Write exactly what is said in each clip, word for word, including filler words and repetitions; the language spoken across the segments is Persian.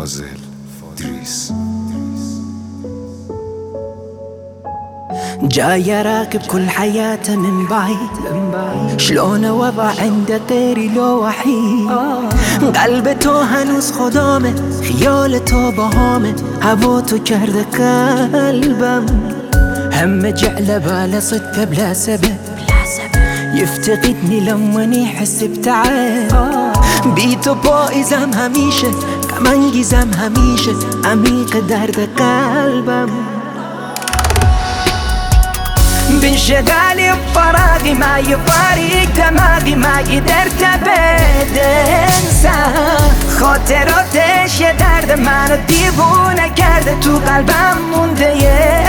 فاضل دریس. جاي راكب كل حياته من بعيد، شلون وضع عنده غيري لو وحيد. قلب تو هنوز خدامه، خیال تو باهامه، هوا تو کرده قلبم. همه جعله بالا صدفه بلا سبب، يفتقدني لما يحس بتعب. بيتو پاییزم همیشه، غم‌انگیزم همیشه، عمیق درد قلبم. بانشغالي بفراغي ما يفارق دماغي، ما قدرت ابد انسى خاطراتش. یه درد منو دیوونه کرده، تو قلبم مونده یه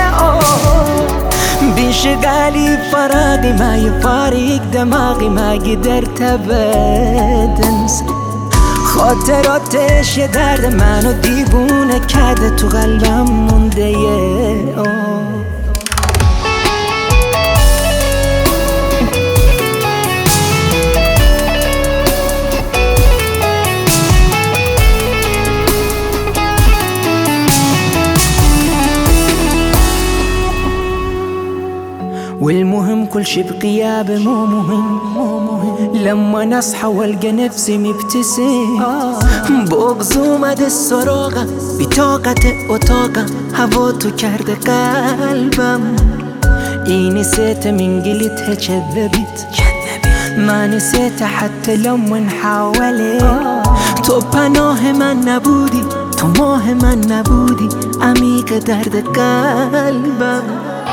بانشغالي بفراغي ما يفارق دماغي، ما قدرت ابد انسى خاطراتش. یه درد منو دیوونه کرده، تو قلبم مونده یه والمهم كل شي بغيابه مو مهم، مو مهم. لما نصحى والقى نفسي مبتسم، بغز اومد السراغه بطاقت اتاقه، هوا تو کرده قلبم. این نسيت من قلتها كذبت، ما نسيت حتى لما حاولت. تو پناه من نبودی، تو ماه من نبودی، عمیق درد قلبم.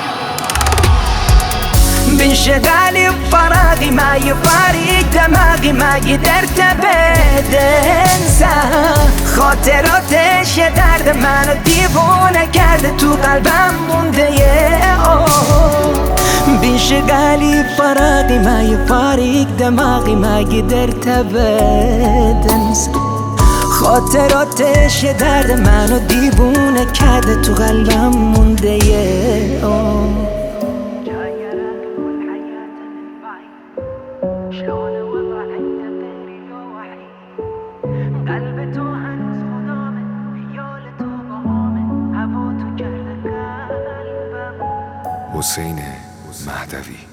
بانشغالي بفراغي ما يفارق دماغي، ما قدرت ابد انسى خاطراتش. یه درد منو دیوونه کرده، تو قلبم مونده یه بانشغالي بفراغي ما يفارق دماغي، ما قدرت ابد انسى خاطراتش. یه درد منو دیوونه کرده، تو قلبم مونده یه شلون وضع عنده غيري لو وحيد. قلب تو هنوز خدامه، خیال تو باهامه، هوا تو کرده قلبم. حسین مهدوی.